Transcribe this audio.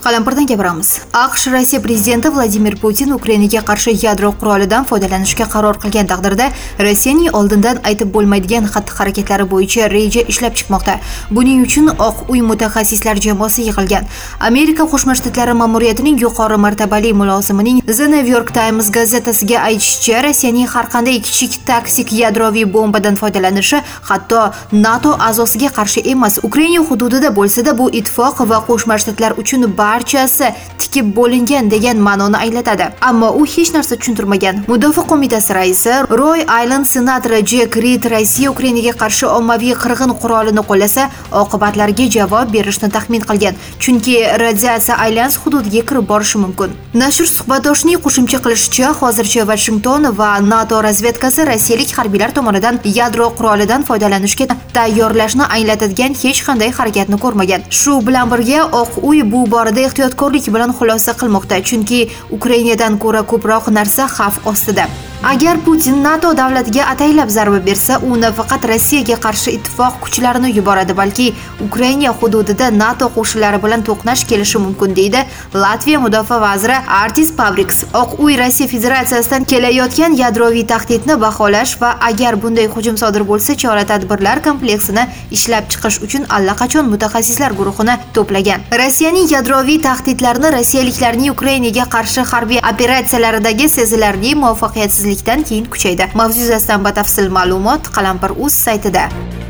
Qalampirdan gapiramiz. AQSh Rossiya prezidenti Vladimir Putin Ukrainaga qarshi yadro qurolidan foydalanishga qaror qilgan taqdirda Rossiyaning oldindan aytib bo'lmaydigan xatti-harakatlari bo'yicha reja ishlab chiqmoqda. Buning uchun Oq uy mutaxassislar jamoasi yig'ilgan. Amerika Qo'shma Shtatlari ma'muriyatining yuqori martabali mulozimining The New York Times gazetasiga aytishicha, Rossiyaning har qanday kichik taktik yadroviy bombadan foydalanishi hatto NATO a'zosiga qarshi emas. Ukraina hududida bo'lsa-da, bu ittifoq va Qo'shma Shtatlar uchun barchasi tikib bo'lingan degan ma'noni anglatadi. Ammo u hech narsa tushuntirmagan. Mudofaa qo'mitasi raisi Roy Island senatori Jack Reed Rossiya Ukrainaga qarshi ommaviy qirg'in qurolini qo'llasa, oqibatlariga javob berishni taxmin qilgan. Chunki radiatsiya aylans hududiga kirib borishi mumkin. Nashr suhbatdoshining qo'shimcha qilishicha, hozircha Washington va NATO razvedkasi rossiyalik harbiylar tomonidan yadro qurolidan foydalanishga tayyorlashni anglatadigan hech qanday harakatni ko'rmagan. Shu bilan birga Oq uy bu borada ehtiyotkorlik bilan xulosa qilmoqda, chunki Ukrainadan ko'ra ko'proq narsa xavf ostida. Agar Putin NATO davlatiga ataylab zarba bersa, u nafaqat Rossiyaga qarshi ittifoq kuchlarini yuboradi, balki Ukraina hududida NATO qo'shinlari bilan to'qnash kelishi mumkin, deydi Latviya mudofaa vaziri Artis Pabriks. Oq uy Rossiya Federatsiyasidan kelayotgan yadroviy tahdidni baholash va agar bunday hujum sodir bo'lsa, chora-tadbirlar kompleksini ishlab chiqish uchun allaqachon mutaxassislar guruhini to'plagan. Rossiyaning yadroviy tahdidlarini rossiyaliklarning Ukrainaga qarshi harbiy operatsiyalaridagi sezilarli muvaffaqiyatsizlik keyin kuchaydi. Mavzu yuzasidan batafsil ma'lumot Qalampir.uz saytida.